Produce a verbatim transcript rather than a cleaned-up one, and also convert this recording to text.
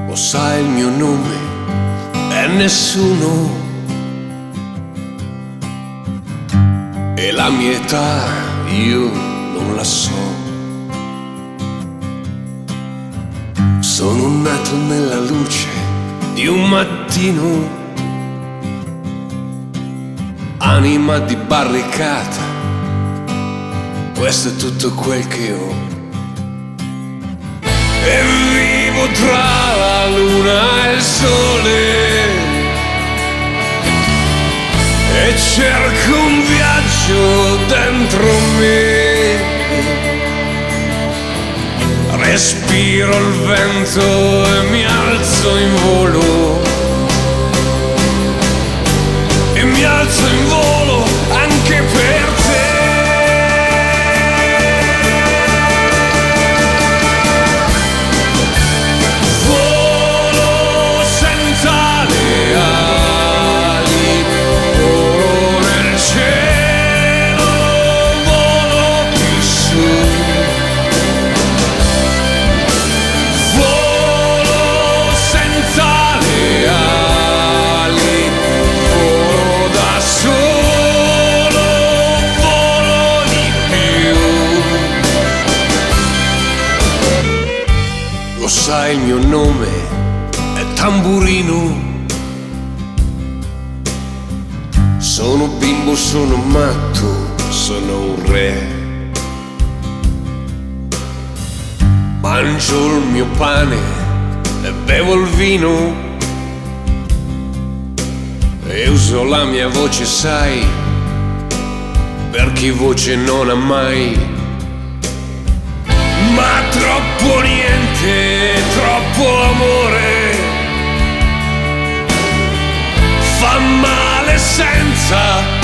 Lo sai il mio nome e nessuno, e la mia età io non la so. Sono nato nella luce di un mattino, anima di barricata, questo è tutto quel che ho. E vivo tra la luna e il sole, e cerco un viaggio dentro me. Respiro il vento e mi alzo in volo, e mi alzo in volo anche per te. Volo senza le ali, volo nel cielo, volo più su. Volo senza le ali, volo da solo, volo di più. Lo sai il mio nome è tamburino. Sono bimbo, sono matto, sono un re. Mangio il mio pane e bevo il vino, e uso la mia voce, sai, per chi voce non ha mai. Ma troppo niente, troppo amore fa male senza